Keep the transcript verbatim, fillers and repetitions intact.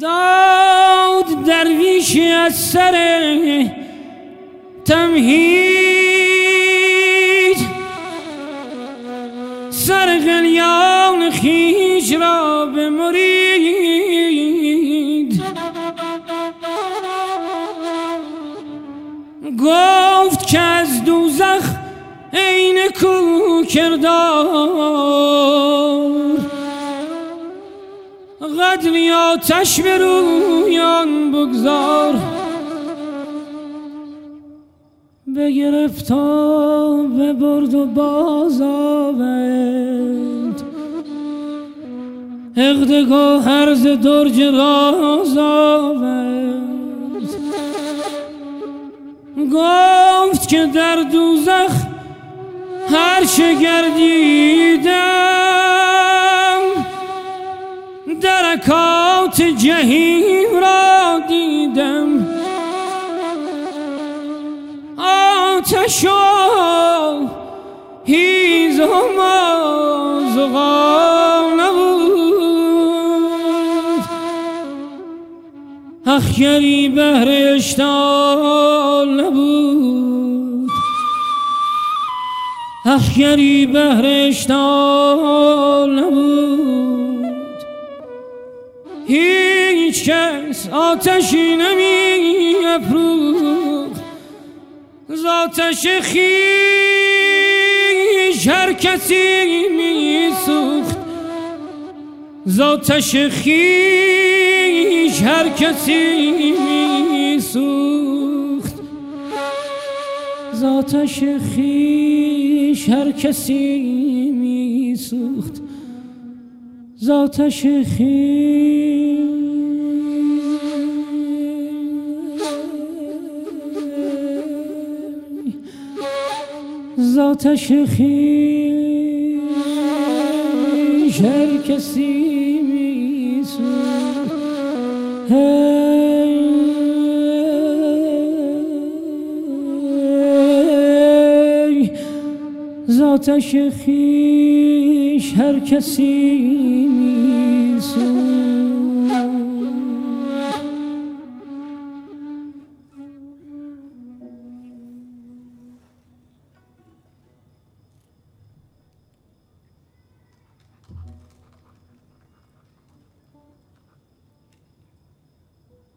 داد درویشی از سر تمهید سر قلیان خیش را به مرید. گفت که از دوزخ عین کو کردار قدری آتش به رویان بگذار. بگرفت و ببرد و باز آورد عقد گوهر ز درج راز آورد. گفت که در دوزخ هر چه گردیدم درکات جهیم را دیدم. آتش و هیزم از غم نبود اخگری بهر اشتال نبود اخگری بهر اشتال نبود. هیچ کس آتشی نمی افروخت ز آتش خویش هر کسی می سوخت ز آتش خویش هر کسی می سوخت ز آتش خویش هر کسی می سوخت ز آتش خویش ز آتش خویش هر کسی می سوخت. ز آتش خویش هر کسی